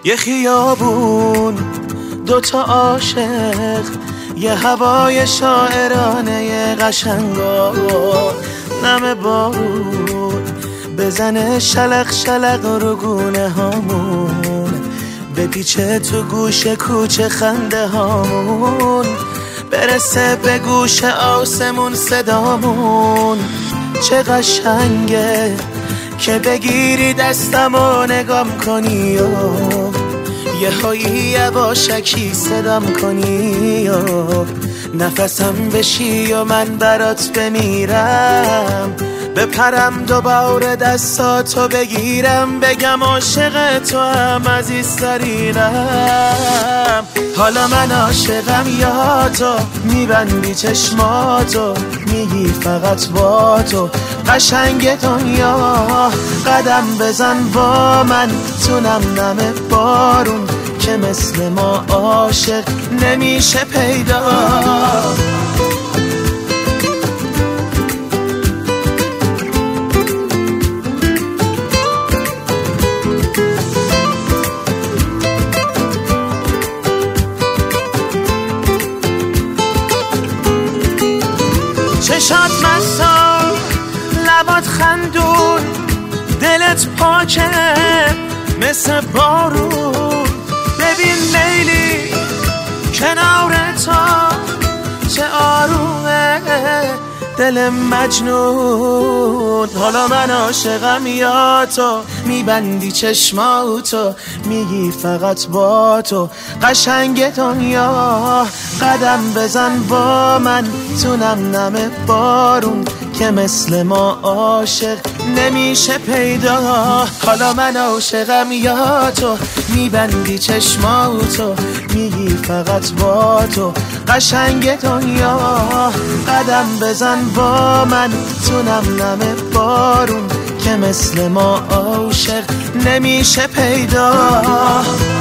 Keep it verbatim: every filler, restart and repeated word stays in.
یه خیابون، دوتا عاشق، یه هوای شاعرانه قشنگا، نم بارون بزنه شلق شلق رو گونه هامون، بپیچه تو گوش کوچه خنده هامون، برسه به گوش آسمون صدامون. چه قشنگه که بگیری دستم و نگام کنی و یه هایی یواشکی صدام کنی و نفسم بشی و من برات بمیرم، بپرم دوباره دستاتو بگیرم، بگم عاشق تو هم عزیزترینم. حالا من عاشقم یا تو، میبندی چشماتو میگی فقط با تو قشنگ دنیا، قدم بزن با من تو نم نم بارون که مثل ما عاشق نمیشه پیدا. چشات مسا، لبات خندون، دلت پاکه مثل بارون. ببین لیلی کنار تو چه آرومه دل مجنون. حالا من عاشقم یا تو، میبندی چشماتو میگی فقط با تو قشنگ دنیا، قدم بزن با من تو نم نم بارون که مثل ما عاشق نمیشه پیدا. حالا من عاشقم یا تو، میبندی چشماتو میگی فقط با تو قشنگ دنیا، قدم بزن با من تو نم نم بارون که مثل ما عاشق نمیشه پیدا.